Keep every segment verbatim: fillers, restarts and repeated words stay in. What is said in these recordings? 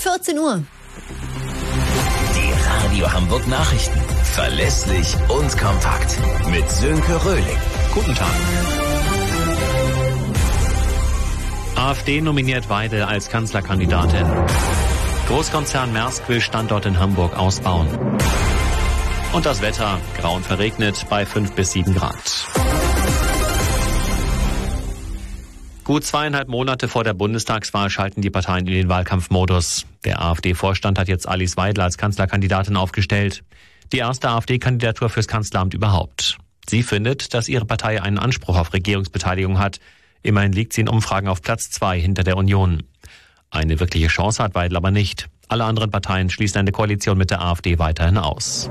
vierzehn Uhr. Die Radio Hamburg Nachrichten. Verlässlich und kompakt. Mit Sönke Röhling. Guten Tag. AfD nominiert Weidel als Kanzlerkandidatin. Großkonzern Maersk will Standort in Hamburg ausbauen. Und das Wetter, grau und verregnet bei fünf bis sieben Grad. Gut zweieinhalb Monate vor der Bundestagswahl schalten die Parteien in den Wahlkampfmodus. Der AfD-Vorstand hat jetzt Alice Weidel als Kanzlerkandidatin aufgestellt. Die erste AfD-Kandidatur fürs Kanzleramt überhaupt. Sie findet, dass ihre Partei einen Anspruch auf Regierungsbeteiligung hat. Immerhin liegt sie in Umfragen auf Platz zwei hinter der Union. Eine wirkliche Chance hat Weidel aber nicht. Alle anderen Parteien schließen eine Koalition mit der AfD weiterhin aus.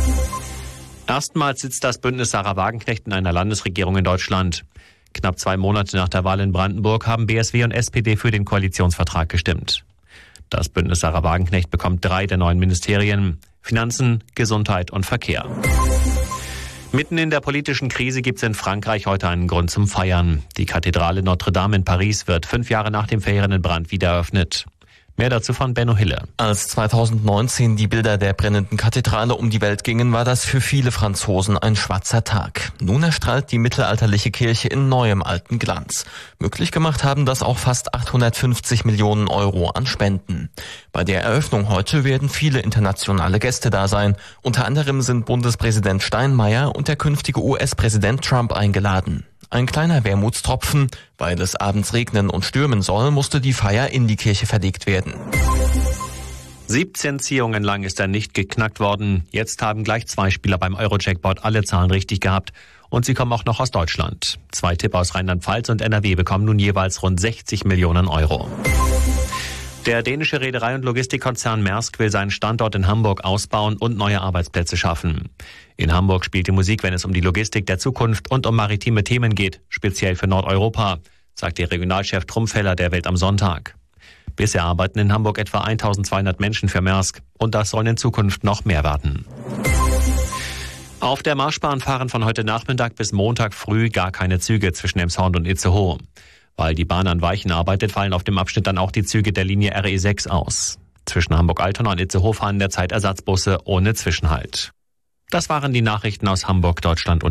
Erstmals sitzt das Bündnis Sarah Wagenknecht in einer Landesregierung in Deutschland. Knapp zwei Monate nach der Wahl in Brandenburg haben B S W und S P D für den Koalitionsvertrag gestimmt. Das Bündnis Sarah Wagenknecht bekommt drei der neuen Ministerien: Finanzen, Gesundheit und Verkehr. Mitten in der politischen Krise gibt es in Frankreich heute einen Grund zum Feiern. Die Kathedrale Notre Dame in Paris wird fünf Jahre nach dem verheerenden Brand wieder eröffnet. Mehr dazu von Benno Hille. Als zweitausendneunzehn die Bilder der brennenden Kathedrale um die Welt gingen, war das für viele Franzosen ein schwarzer Tag. Nun erstrahlt die mittelalterliche Kirche in neuem alten Glanz. Möglich gemacht haben das auch fast achthundertfünfzig Millionen Euro an Spenden. Bei der Eröffnung heute werden viele internationale Gäste da sein. Unter anderem sind Bundespräsident Steinmeier und der künftige U S-Präsident Trump eingeladen. Ein kleiner Wermutstropfen: Weil es abends regnen und stürmen soll, musste die Feier in die Kirche verlegt werden. siebzehn Ziehungen lang ist er nicht geknackt worden. Jetzt haben gleich zwei Spieler beim Euro-Jackpot alle Zahlen richtig gehabt. Und sie kommen auch noch aus Deutschland. Zwei Tipper aus Rheinland-Pfalz und N R W bekommen nun jeweils rund sechzig Millionen Euro. Der dänische Reederei- und Logistikkonzern Maersk will seinen Standort in Hamburg ausbauen und neue Arbeitsplätze schaffen. In Hamburg spielt die Musik, wenn es um die Logistik der Zukunft und um maritime Themen geht, speziell für Nordeuropa, sagt der Regionalchef Trumpfeller der Welt am Sonntag. Bisher arbeiten in Hamburg etwa eintausendzweihundert Menschen für Maersk und das sollen in Zukunft noch mehr werden. Auf der Marschbahn fahren von heute Nachmittag bis Montag früh gar keine Züge zwischen Emshorn und Itzehoe. Weil die Bahn an Weichen arbeitet, fallen auf dem Abschnitt dann auch die Züge der Linie R E sechs aus. Zwischen Hamburg-Altona und Itzehoe fahren derzeit Ersatzbusse ohne Zwischenhalt. Das waren die Nachrichten aus Hamburg, Deutschland und